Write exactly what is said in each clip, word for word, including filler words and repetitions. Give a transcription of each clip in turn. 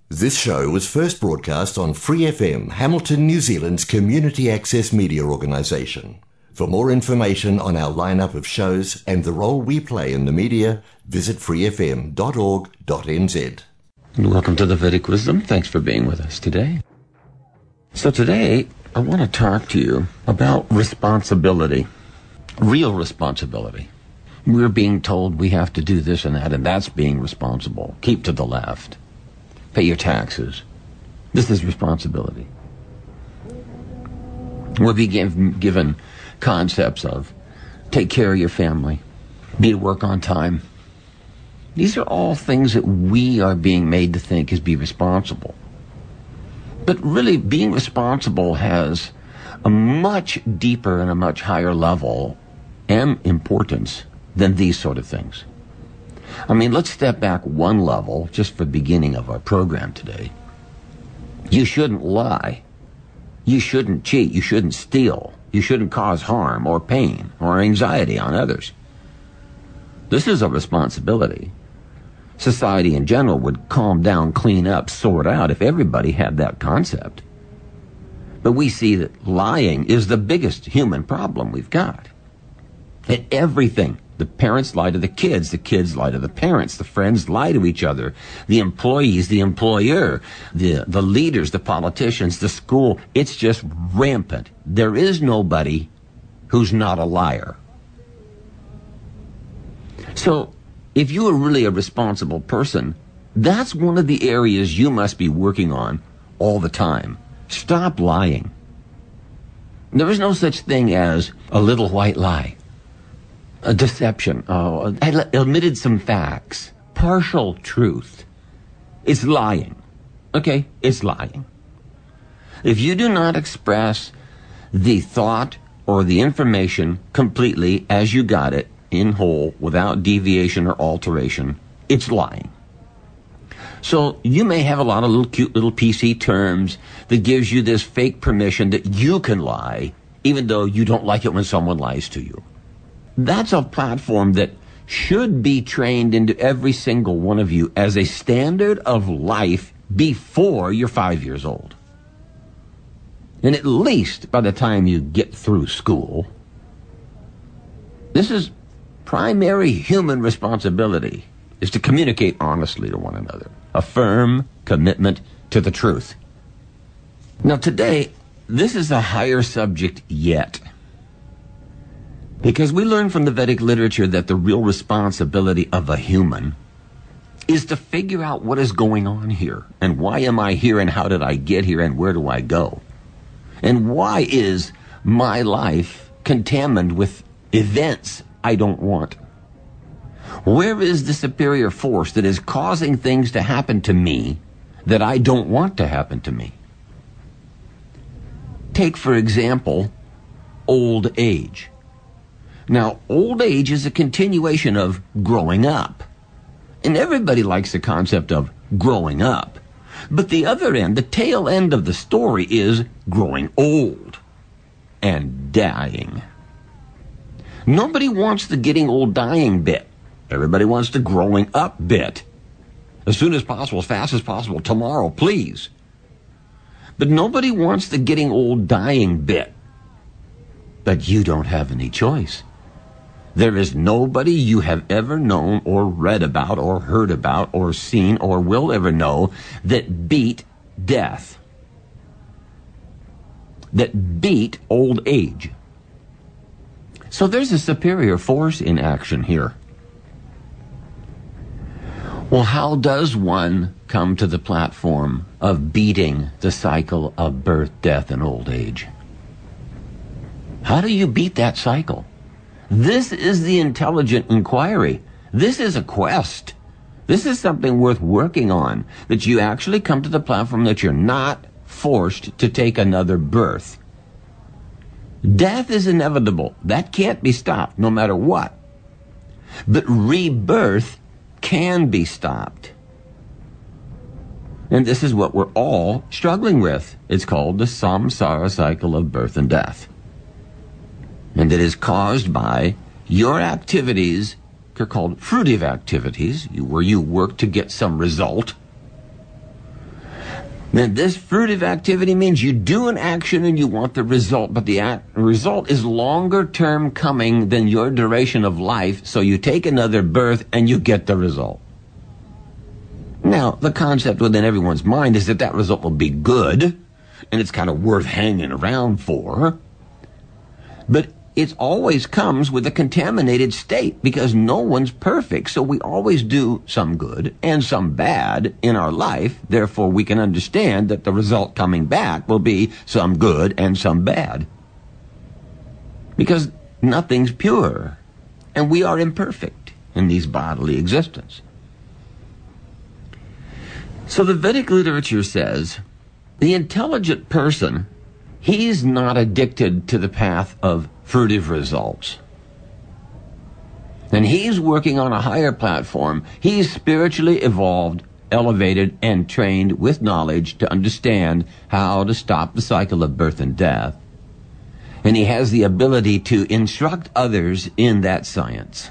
This show was first broadcast on Free F M, Hamilton, New Zealand's community access media organisation. For more information on our lineup of shows and the role we play in the media, visit free f m dot org dot n z. Welcome to the Vedic Wisdom. Thanks for being with us today. So today, I want to talk to you about responsibility, real responsibility. We're being told we have to do this and that, and that's being responsible. Keep to the left. Pay your taxes. This is responsibility. We're being given concepts of take care of your family, be at work on time. These are all things that we are being made to think is be responsible. But really, being responsible has a much deeper and a much higher level and importance than these sort of things. I mean, let's step back one level just for the beginning of our program today. You shouldn't lie. You shouldn't cheat. You shouldn't steal. You shouldn't cause harm or pain or anxiety on others. This is a responsibility. Society in general would calm down, clean up, sort out if everybody had that concept. But we see that lying is the biggest human problem we've got. And everything. The parents lie to the kids, the kids lie to the parents, the friends lie to each other, the employees, the employer, the, the leaders, the politicians, the school. It's just rampant. There is nobody who's not a liar. So, if you are really a responsible person, that's one of the areas you must be working on all the time. Stop lying. There is no such thing as a little white lie. A deception. Oh, I omitted some facts. Partial truth. It's lying. Okay, it's lying. If you do not express the thought or the information completely as you got it, in whole, without deviation or alteration, it's lying. So you may have a lot of little cute little P C terms that gives you this fake permission that you can lie, even though you don't like it when someone lies to you. That's a platform that should be trained into every single one of you as a standard of life before you're five years old. And at least by the time you get through school. This is primary human responsibility, is to communicate honestly to one another. A firm commitment to the truth. Now today, this is a higher subject yet. Because we learn from the Vedic literature that the real responsibility of a human is to figure out what is going on here, and why am I here, and how did I get here, and where do I go? And why is my life contaminated with events I don't want? Where is the superior force that is causing things to happen to me that I don't want to happen to me? Take, for example, old age. Now, old age is a continuation of growing up. And everybody likes the concept of growing up. But the other end, the tail end of the story is growing old and dying. Nobody wants the getting old dying bit. Everybody wants the growing up bit. As soon as possible, as fast as possible, tomorrow, please. But nobody wants the getting old dying bit. But you don't have any choice. There is nobody you have ever known or read about or heard about or seen or will ever know that beat death. That beat old age. So there's a superior force in action here. Well, how does one come to the platform of beating the cycle of birth, death, and old age? How do you beat that cycle? This is the intelligent inquiry. This is a quest. This is something worth working on, that you actually come to the platform that you're not forced to take another birth. Death is inevitable. That can't be stopped, no matter what. But rebirth can be stopped. And this is what we're all struggling with. It's called the samsara cycle of birth and death. And it is caused by your activities, they're called fruitive activities, where you work to get some result. Now, this fruitive activity means you do an action and you want the result, but the act, result is longer term coming than your duration of life, so you take another birth and you get the result. Now, the concept within everyone's mind is that that result will be good, and it's kind of worth hanging around for, but it always comes with a contaminated state because no one's perfect. So we always do some good and some bad in our life. Therefore, we can understand that the result coming back will be some good and some bad. Because nothing's pure, and we are imperfect in these bodily existence. So the Vedic literature says the intelligent person, he's not addicted to the path of fruitive results. And he's working on a higher platform. He's spiritually evolved, elevated, and trained with knowledge to understand how to stop the cycle of birth and death. And he has the ability to instruct others in that science.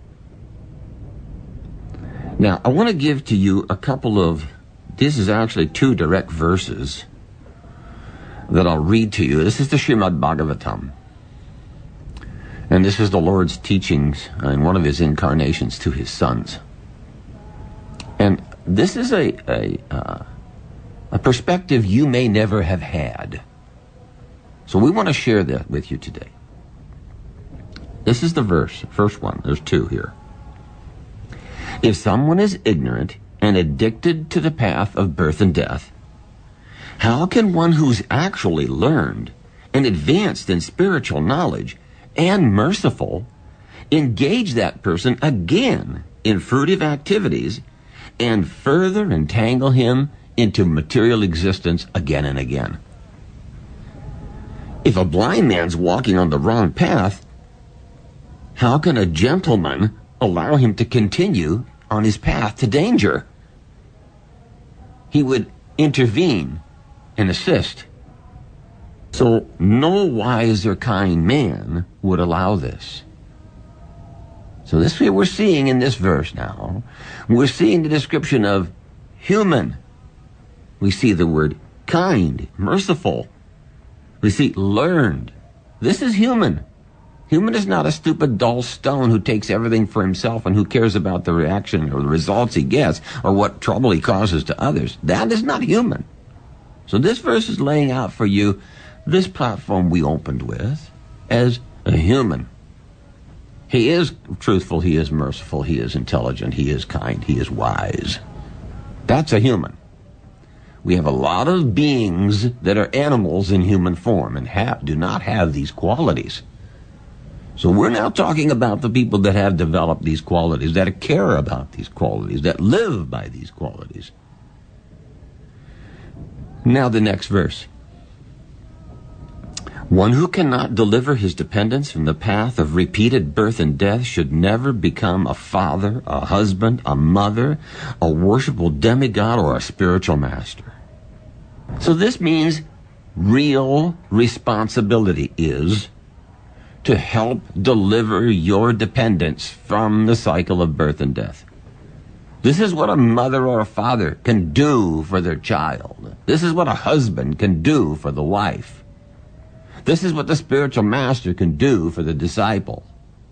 Now, I want to give to you a couple of, this is actually two direct verses that I'll read to you. This is the Srimad Bhagavatam. And this is the Lord's teachings in one of his incarnations to his sons. And this is a, a, uh, a perspective you may never have had. So we want to share that with you today. This is the verse, first one. There's two here. If someone is ignorant and addicted to the path of birth and death, how can one who's actually learned and advanced in spiritual knowledge and merciful engage that person again in fruitive activities and further entangle him into material existence again and again? If a blind man's walking on the wrong path, how can a gentleman allow him to continue on his path to danger? He would intervene and assist. So no wise or kind man would allow this. So this is what we're seeing in this verse now. We're seeing the description of human. We see the word kind, merciful. We see learned. This is human. Human is not a stupid, dull stone who takes everything for himself and who cares about the reaction or the results he gets or what trouble he causes to others. That is not human. So this verse is laying out for you this platform we opened with as a human. He is truthful, he is merciful, he is intelligent, he is kind, he is wise. That's a human. We have a lot of beings that are animals in human form and have, do not have these qualities. So we're now talking about the people that have developed these qualities, that care about these qualities, that live by these qualities. Now the next verse. One who cannot deliver his dependents from the path of repeated birth and death should never become a father, a husband, a mother, a worshipful demigod, or a spiritual master. So this means real responsibility is to help deliver your dependents from the cycle of birth and death. This is what a mother or a father can do for their child. This is what a husband can do for the wife. This is what the spiritual master can do for the disciple.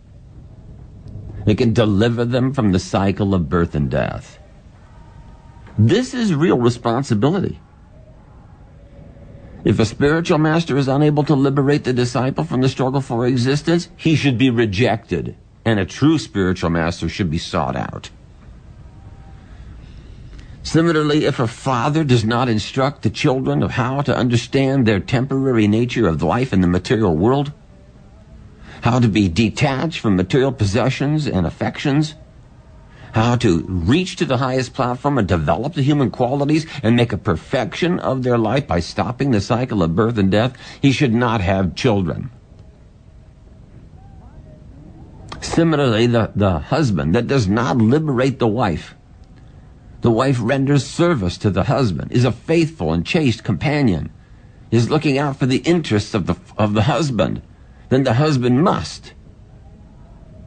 It can deliver them from the cycle of birth and death. This is real responsibility. If a spiritual master is unable to liberate the disciple from the struggle for existence, he should be rejected, and a true spiritual master should be sought out. Similarly, if a father does not instruct the children of how to understand their temporary nature of life in the material world, how to be detached from material possessions and affections, how to reach to the highest platform and develop the human qualities and make a perfection of their life by stopping the cycle of birth and death, he should not have children. Similarly, the, the husband that does not liberate the wife, the wife renders service to the husband, is a faithful and chaste companion, is looking out for the interests of the, of the husband, then the husband must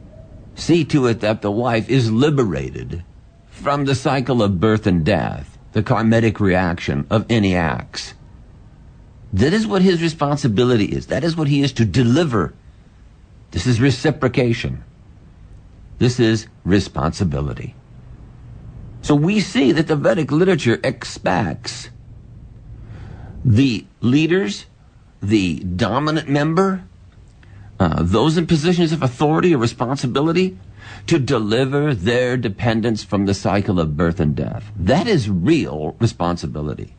see to it that the wife is liberated from the cycle of birth and death the karmic reaction of any acts. That is what his responsibility is. That is what he is to deliver. This is reciprocation. This is responsibility. So we see that the Vedic literature expects the leaders, the dominant member, uh, those in positions of authority or responsibility, to deliver their dependents from the cycle of birth and death. That is real responsibility.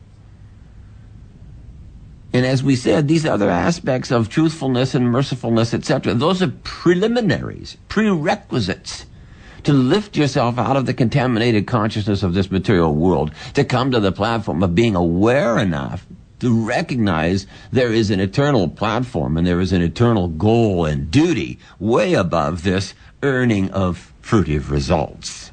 And as we said, these other aspects of truthfulness and mercifulness, et cetera, those are preliminaries, prerequisites to lift yourself out of the contaminated consciousness of this material world, to come to the platform of being aware enough to recognize there is an eternal platform and there is an eternal goal and duty way above this earning of fruitive results.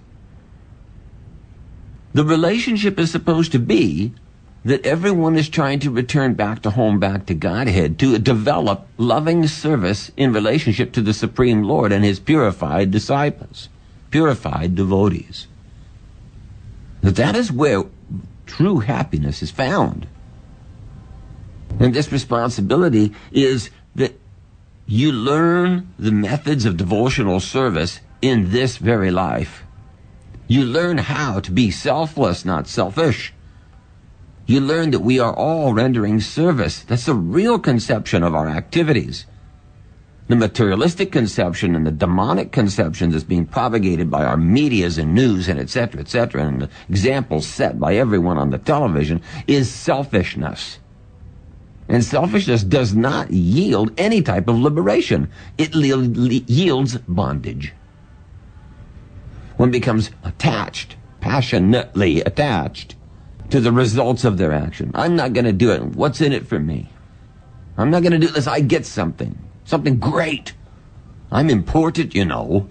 The relationship is supposed to be that everyone is trying to return back to home, back to Godhead, to develop loving service in relationship to the Supreme Lord and his purified disciples, purified devotees. That that is where true happiness is found. And this responsibility is that you learn the methods of devotional service in this very life. You learn how to be selfless, not selfish. You learn that we are all rendering service. That's the real conception of our activities. The materialistic conception and the demonic conception that's being propagated by our medias and news and et cetera, et cetera, and the examples set by everyone on the television is selfishness. And selfishness does not yield any type of liberation. It le- le- yields bondage. One becomes attached, passionately attached to the results of their action. I'm not going to do it. What's in it for me? I'm not going to do this. I get something. Something great. I'm important, you know.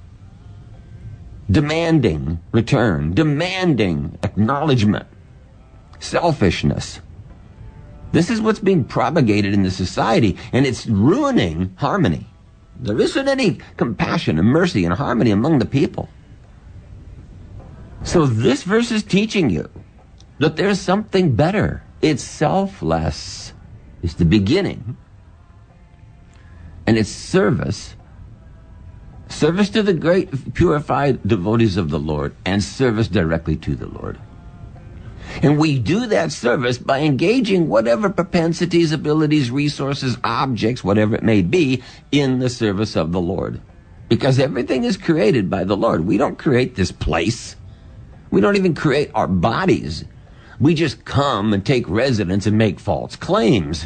Demanding return. Demanding acknowledgement. Selfishness. This is what's being propagated in the society, and it's ruining harmony. There isn't any compassion and mercy and harmony among the people. So this verse is teaching you that there's something better. It's selfless. It's the beginning. And it's service. Service to the great purified devotees of the Lord and service directly to the Lord. And we do that service by engaging whatever propensities, abilities, resources, objects, whatever it may be, in the service of the Lord. Because everything is created by the Lord. We don't create this place. We don't even create our bodies. We just come and take residence and make false claims.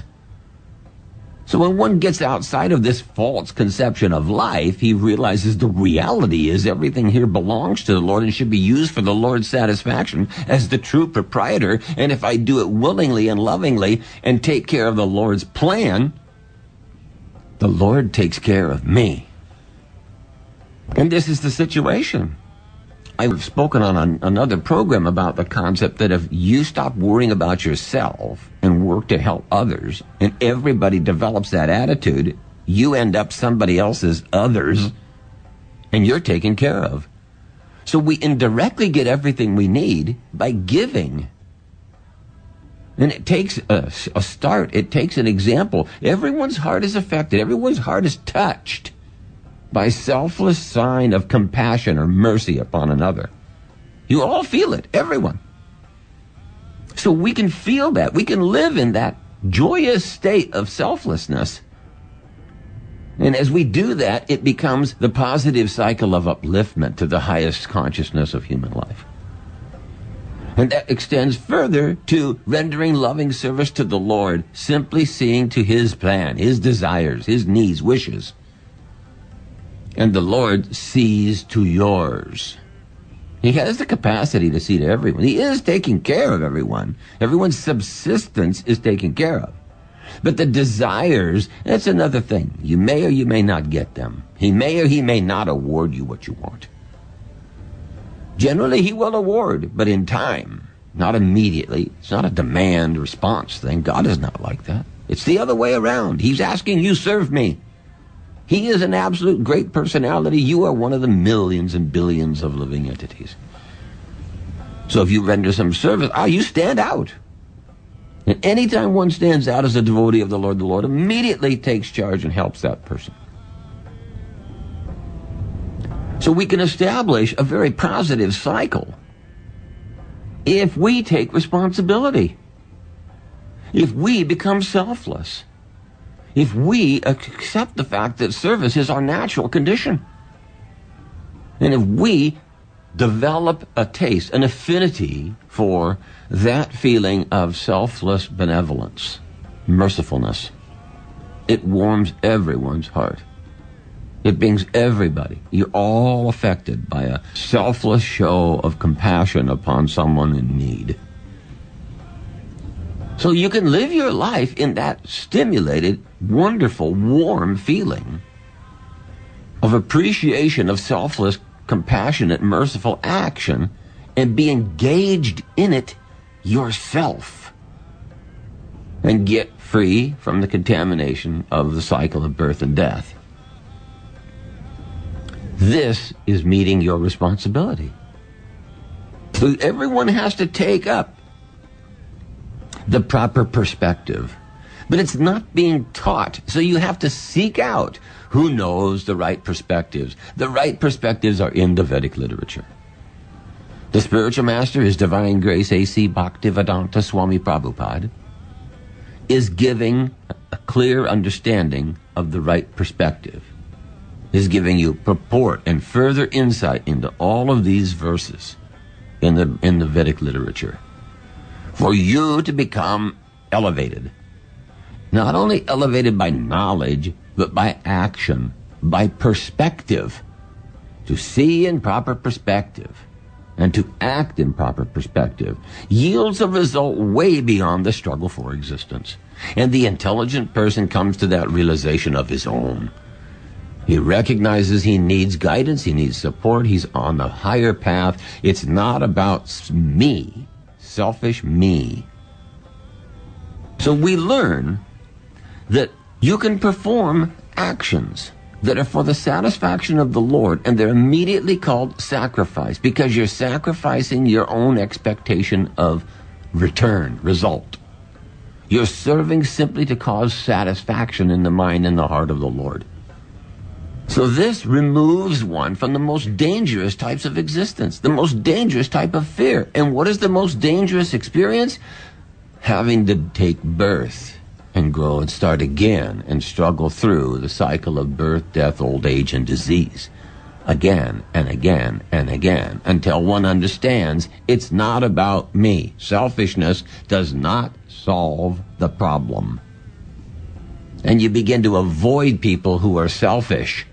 So when one gets outside of this false conception of life, he realizes the reality is everything here belongs to the Lord and should be used for the Lord's satisfaction as the true proprietor. And if I do it willingly and lovingly and take care of the Lord's plan, the Lord takes care of me. And this is the situation. I've spoken on an, another program about the concept that if you stop worrying about yourself and work to help others, and everybody develops that attitude, you end up somebody else's others, and you're taken care of. So we indirectly get everything we need by giving. And it takes a, a start. It takes an example. Everyone's heart is affected. Everyone's heart is touched by selfless sign of compassion or mercy upon another. You all feel it, everyone. So we can feel that. We can live in that joyous state of selflessness. And as we do that, it becomes the positive cycle of upliftment to the highest consciousness of human life. And that extends further to rendering loving service to the Lord, simply seeing to his plan, his desires, his needs, wishes. And the Lord sees to yours. He has the capacity to see to everyone. He is taking care of everyone. Everyone's subsistence is taken care of. But the desires, that's another thing. You may or you may not get them. He may or he may not award you what you want. Generally, he will award, but in time, not immediately. It's not a demand response thing. God is not like that. It's the other way around. He's asking you, serve me. He is an absolute great personality. You are one of the millions and billions of living entities. So if you render some service, ah, you stand out. And anytime one stands out as a devotee of the Lord, the Lord immediately takes charge and helps that person. So we can establish a very positive cycle if we take responsibility, if we become selfless, if we accept the fact that service is our natural condition, and if we develop a taste, an affinity for that feeling of selfless benevolence, mercifulness. It warms everyone's heart. It brings everybody. You're all affected by a selfless show of compassion upon someone in need. So you can live your life in that stimulated, wonderful, warm feeling of appreciation of selfless, compassionate, merciful action and be engaged in it yourself and get free from the contamination of the cycle of birth and death. This is meeting your responsibility. So everyone has to take up the proper perspective, but it's not being taught. So you have to seek out who knows the right perspectives. The right perspectives are in the Vedic literature. The spiritual master, His Divine Grace A C Bhaktivedanta Swami Prabhupada, is giving a clear understanding of the right perspective, is giving you purport and further insight into all of these verses in the, in the Vedic literature for you to become elevated. Not only elevated by knowledge, but by action, by perspective, to see in proper perspective and to act in proper perspective yields a result way beyond the struggle for existence. And the intelligent person comes to that realization of his own. He recognizes he needs guidance, he needs support, he's on the higher path. It's not about me, selfish me. So we learn that you can perform actions that are for the satisfaction of the Lord, and they're immediately called sacrifice, because you're sacrificing your own expectation of return, result. You're serving simply to cause satisfaction in the mind and the heart of the Lord. So this removes one from the most dangerous types of existence, the most dangerous type of fear. And what is the most dangerous experience? Having to take birth and grow and start again and struggle through the cycle of birth, death, old age, and disease. Again and again and again until one understands it's not about me. Selfishness does not solve the problem. And you begin to avoid people who are selfish.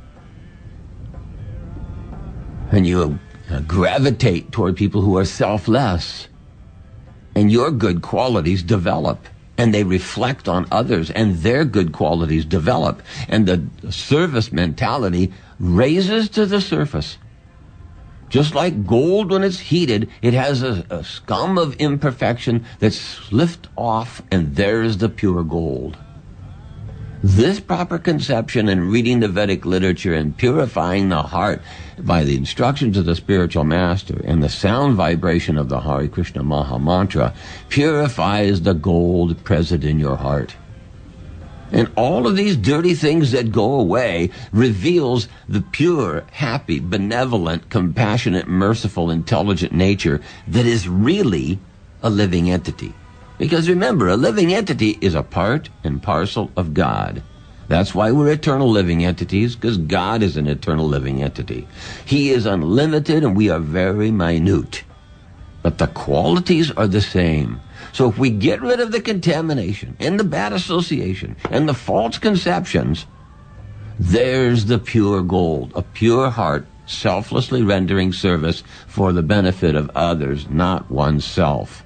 And you gravitate toward people who are selfless. And your good qualities develop. And they reflect on others, and their good qualities develop. And the service mentality raises to the surface. Just like gold when it's heated, it has a, a scum of imperfection that's slipped off, and there's the pure gold. This proper conception and reading the Vedic literature and purifying the heart by the instructions of the spiritual master and the sound vibration of the Hare Krishna Maha Mantra purifies the gold present in your heart. And all of these dirty things that go away reveals the pure, happy, benevolent, compassionate, merciful, intelligent nature that is really a living entity. Because remember, a living entity is a part and parcel of God. That's why we're eternal living entities, because God is an eternal living entity. He is unlimited and we are very minute. But the qualities are the same. So if we get rid of the contamination and the bad association and the false conceptions, there's the pure gold, a pure heart, selflessly rendering service for the benefit of others, not oneself.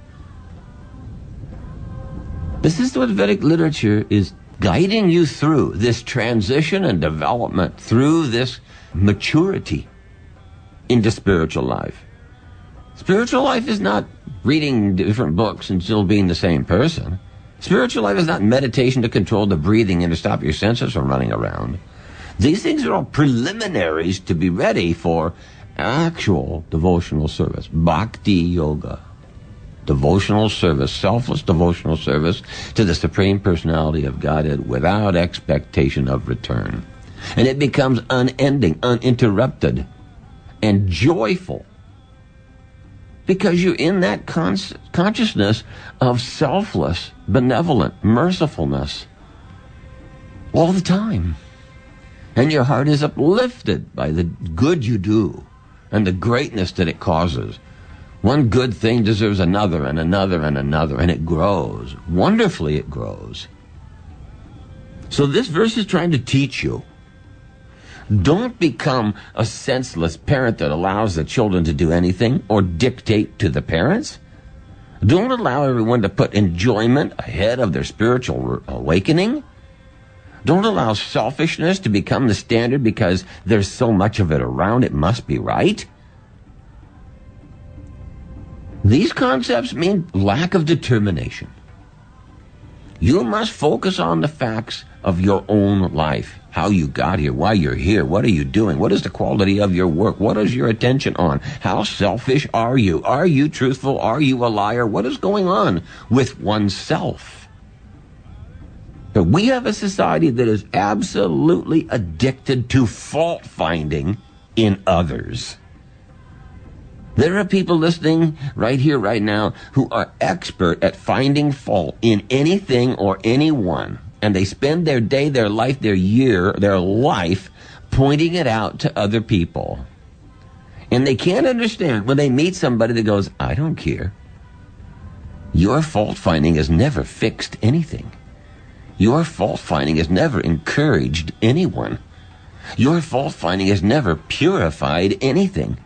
This is what Vedic literature is guiding you through, this transition and development, through this maturity into spiritual life. Spiritual life is not reading different books and still being the same person. Spiritual life is not meditation to control the breathing and to stop your senses from running around. These things are all preliminaries to be ready for actual devotional service, bhakti yoga. Devotional service, selfless devotional service to the Supreme Personality of Godhead without expectation of return. And it becomes unending, uninterrupted, and joyful. Because you're in that con- consciousness of selfless, benevolent mercifulness all the time. And your heart is uplifted by the good you do and the greatness that it causes. One good thing deserves another and another and another, and it grows. Wonderfully it grows. So this verse is trying to teach you. Don't become a senseless parent that allows the children to do anything or dictate to the parents. Don't allow everyone to put enjoyment ahead of their spiritual awakening. Don't allow selfishness to become the standard because there's so much of it around, it must be right. These concepts mean lack of determination. You must focus on the facts of your own life. How you got here, why you're here, what are you doing, what is the quality of your work, what is your attention on, how selfish are you, are you truthful, are you a liar, what is going on with oneself? But we have a society that is absolutely addicted to fault finding in others. There are people listening right here, right now, who are expert at finding fault in anything or anyone. And they spend their day, their life, their year, their life pointing it out to other people. And they can't understand when they meet somebody that goes, I don't care. Your fault finding has never fixed anything. Your fault finding has never encouraged anyone. Your fault finding has never purified anything.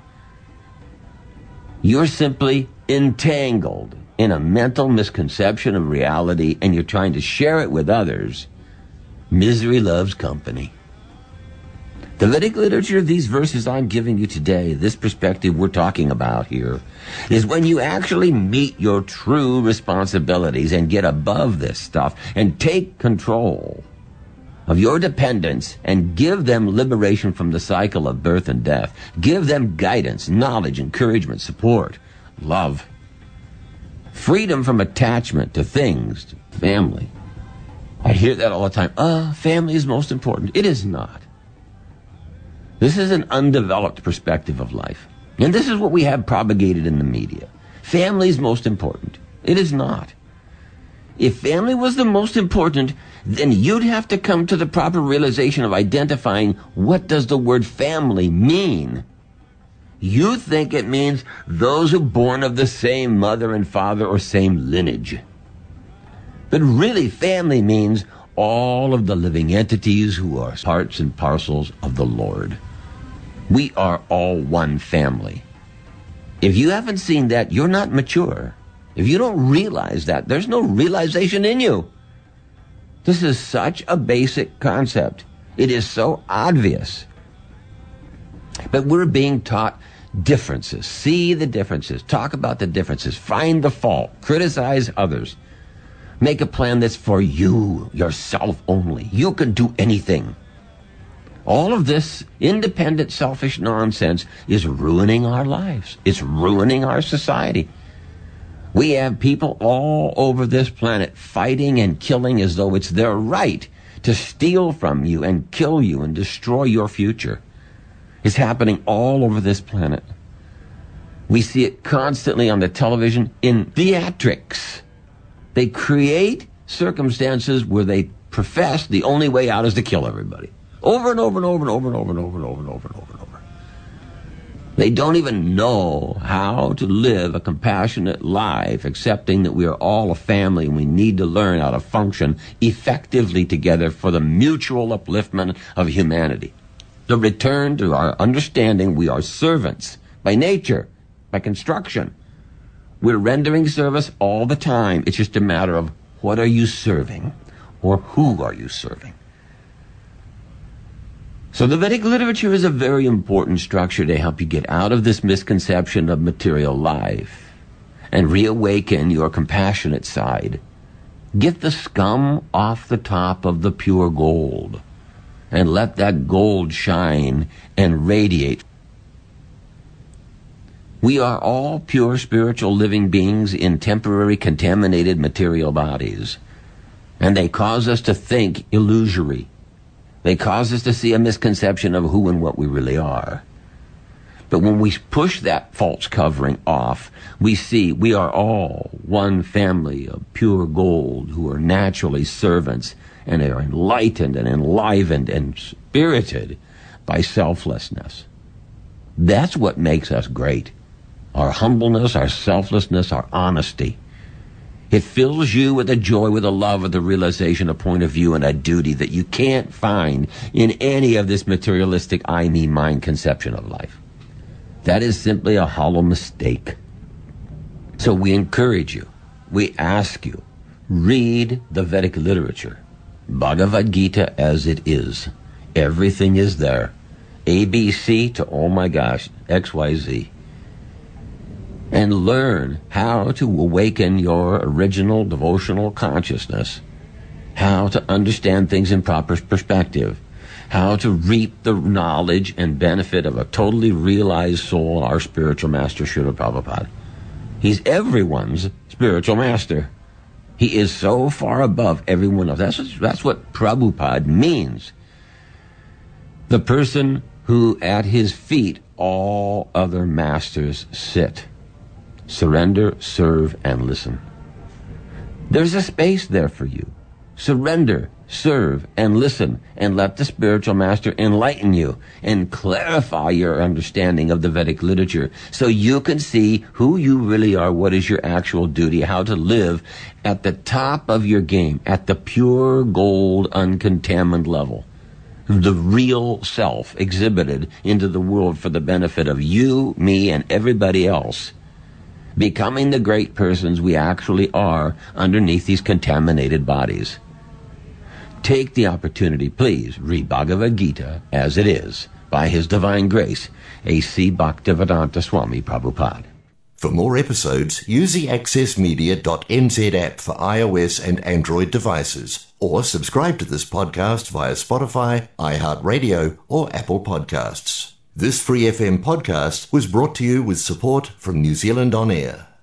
You're simply entangled in a mental misconception of reality, and you're trying to share it with others. Misery loves company. The Vedic literature of these verses I'm giving you today, this perspective we're talking about here, is when you actually meet your true responsibilities and get above this stuff and take control of your dependents and give them liberation from the cycle of birth and death. Give them guidance, knowledge, encouragement, support, love. Freedom from attachment to things, to family. I hear that all the time. Ah, uh, family is most important. It is not. This is an undeveloped perspective of life. And this is what we have propagated in the media. Family is most important. It is not. If family was the most important, then you'd have to come to the proper realization of identifying what does the word family mean. You think it means those who are born of the same mother and father or same lineage. But really, family means all of the living entities who are parts and parcels of the Lord. We are all one family. If you haven't seen that, you're not mature. If you don't realize that, there's no realization in you. This is such a basic concept. It is so obvious. But we're being taught differences. See the differences. Talk about the differences. Find the fault. Criticize others. Make a plan that's for you, yourself only. You can do anything. All of this independent, selfish nonsense is ruining our lives. It's ruining our society. We have people all over this planet fighting and killing as though it's their right to steal from you and kill you and destroy your future. It's happening all over this planet. We see it constantly on the television in theatrics. They create circumstances where they profess the only way out is to kill everybody. Over and over and over and over and over and over and over and over and over and over. They don't even know how to live a compassionate life, accepting that we are all a family and we need to learn how to function effectively together for the mutual upliftment of humanity. The return to our understanding we are servants by nature, by construction. We're rendering service all the time. It's just a matter of what are you serving or who are you serving. So the Vedic literature is a very important structure to help you get out of this misconception of material life and reawaken your compassionate side. Get the scum off the top of the pure gold and let that gold shine and radiate. We are all pure spiritual living beings in temporary contaminated material bodies. And they cause us to think illusory. They cause us to see a misconception of who and what we really are. But when we push that false covering off, we see we are all one family of pure gold who are naturally servants and are enlightened and enlivened and spirited by selflessness. That's what makes us great. Our humbleness, our selflessness, our honesty. It fills you with a joy, with a love, with a realization, a point of view, and a duty that you can't find in any of this materialistic I, me, mine conception of life. That is simply a hollow mistake. So we encourage you, we ask you, read the Vedic literature, Bhagavad Gita as it is. Everything is there. A B C to, oh my gosh, X Y Z. And learn how to awaken your original devotional consciousness, how to understand things in proper perspective, how to reap the knowledge and benefit of a totally realized soul, our spiritual master, Srila Prabhupada. He's everyone's spiritual master. He is so far above everyone else. That's what, that's what Prabhupada means. The person who at his feet all other masters sit. Surrender, serve, and listen. There's a space there for you. Surrender, serve, and listen, and let the spiritual master enlighten you and clarify your understanding of the Vedic literature so you can see who you really are, what is your actual duty, how to live at the top of your game, at the pure gold, uncontaminated level. The real self exhibited into the world for the benefit of you, me, and everybody else. Becoming the great persons we actually are underneath these contaminated bodies. Take the opportunity, please, read Bhagavad Gita as it is, by His Divine Grace, A C Bhaktivedanta Swami Prabhupada. For more episodes, use the access media dot n z app for iOS and Android devices, or subscribe to this podcast via Spotify, iHeartRadio, or Apple Podcasts. This Free F M podcast was brought to you with support from New Zealand On Air.